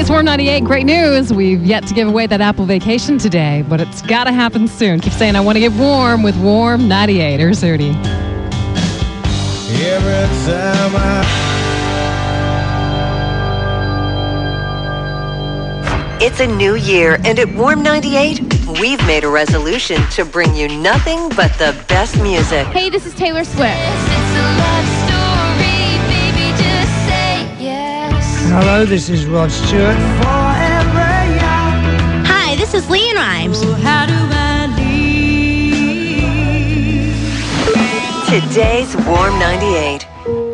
Today's Warm 98, great news. We've yet to give away that Apple vacation today, but it's got to happen soon. Keep saying, I want to get warm with Warm 98. Here's Udi. Every time It's a new year, and at Warm 98, we've made a resolution to bring you nothing but the best music. Hey, this is Taylor Swift. Hello, this is Rod Stewart. Hi, this is Leanne Rimes. Today's Warm 98.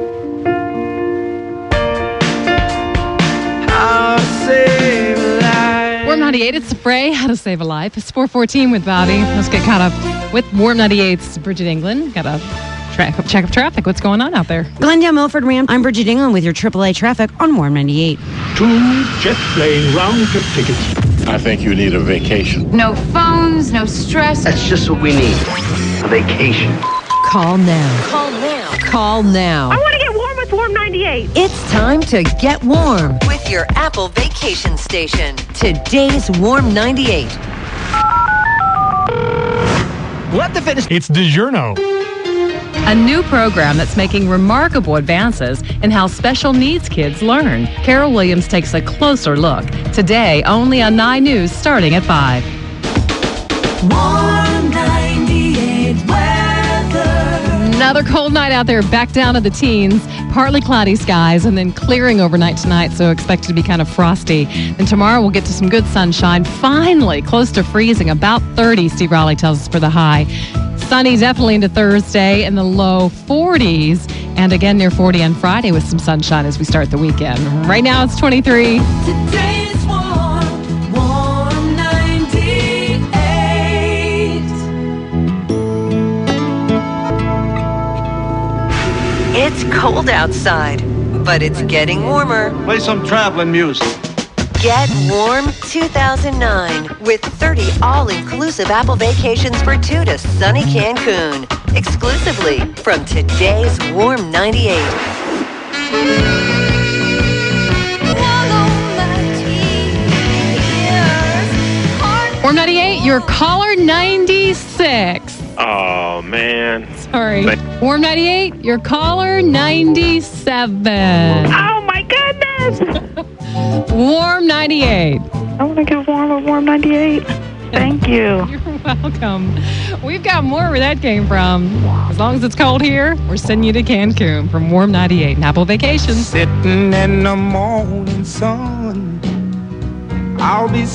Warm 98, it's Spray, How to Save a Life. It's 4:14 with Bobby. Let's get caught up with Warm 98's Bridget England. Got a check of traffic. What's going on out there? Glendale, Milford, Ram. I'm Bridget England with your AAA traffic on Warm 98. 2 jet plane round-trip tickets. I think you need a vacation. No phones, no stress. That's just what we need. A vacation. Call now. Call now. Call now. I want to get warm with Warm 98. It's time to get warm With your Apple vacation station. Today's Warm 98. What the fitness? It's DiGiorno. A new program that's making remarkable advances in how special needs kids learn. Carol Williams takes a closer look. Today, only on 9 News, starting at 5. Warm 98 weather. Another cold night out there, back down to the teens. Partly cloudy skies and then clearing overnight tonight, so expect it to be kind of frosty. And tomorrow we'll get to some good sunshine. Finally, close to freezing, about 30, Steve Raleigh tells us for the high. Sunny definitely into Thursday in the low 40s. And again near 40 on Friday with some sunshine as we start the weekend. Right now it's 23. Today's warm, Warm 98. It's cold outside, but it's getting warmer. Play some traveling music. Get Warm 2009 with 30 all-inclusive Apple vacations for 2 to sunny Cancun. Exclusively from today's Warm 98. Warm 98, your caller 96. Oh, man. Sorry. Warm 98, your caller 97. Oh, my goodness. Warm 98. I want to get warm with Warm 98. Thank you. You're welcome. We've got more where that came from. As long as it's cold here, we're sending you to Cancun from Warm 98 and Apple Vacations. Sitting in the morning sun, I'll be.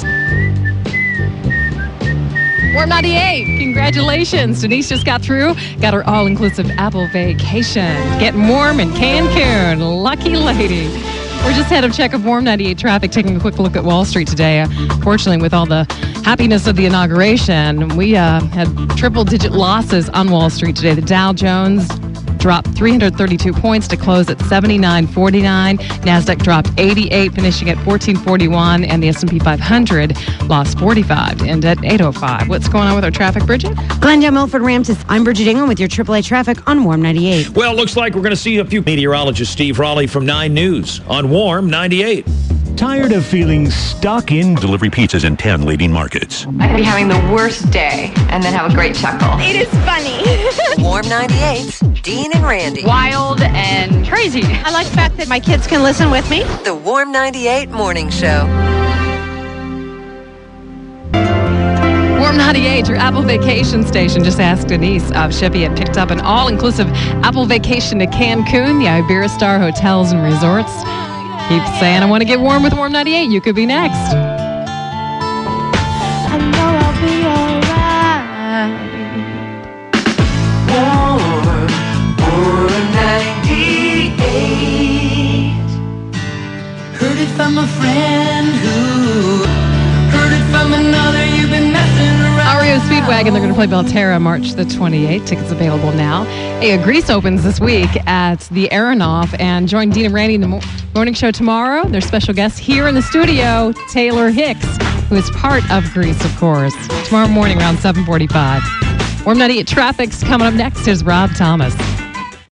Warm 98, congratulations. Denise just got through, got her all-inclusive Apple vacation. Getting warm in Cancun. Lucky lady. We're just ahead of check of Warm 98 traffic, taking a quick look at Wall Street today. Fortunately, with all the happiness of the inauguration, we had triple-digit losses on Wall Street today. The Dow Jones dropped 332 points to close at 79.49. NASDAQ dropped 88, finishing at 1441. And the S&P 500 lost 45 to end at 805. What's going on with our traffic, Bridget? Glendale, Milford, Ramses. I'm Bridget England with your AAA traffic on Warm 98. Well, it looks like we're going to see a few. Meteorologist Steve Raleigh from 9 News on Warm 98. Tired of feeling stuck in? Delivery pizzas in 10 leading markets. I could be having the worst day and then have a great chuckle. It is funny. Warm 98's Dean and Randy. Wild and crazy. I like the fact that my kids can listen with me. The Warm 98 Morning Show. Warm 98, your Apple vacation station. Just asked Denise of Shippy had picked up an all-inclusive Apple vacation to Cancun, the Iberostar Hotels and Resorts. Keep saying, I want to get warm with Warm 98. You could be next. I know I'll be alright. Warm 98. Heard it from a friend who heard it from another. You've been messing around. REO Speedwagon, they're going to play Belterra March the 28th. Tickets available now. Hey, Grease opens this week at the Aronoff, and join Dean and Randy in the morning show tomorrow. Their special guest here in the studio, Taylor Hicks, who is part of Grease, of course. Tomorrow morning around 7:45. Warm 98 traffic's coming up next. Here's Rob Thomas.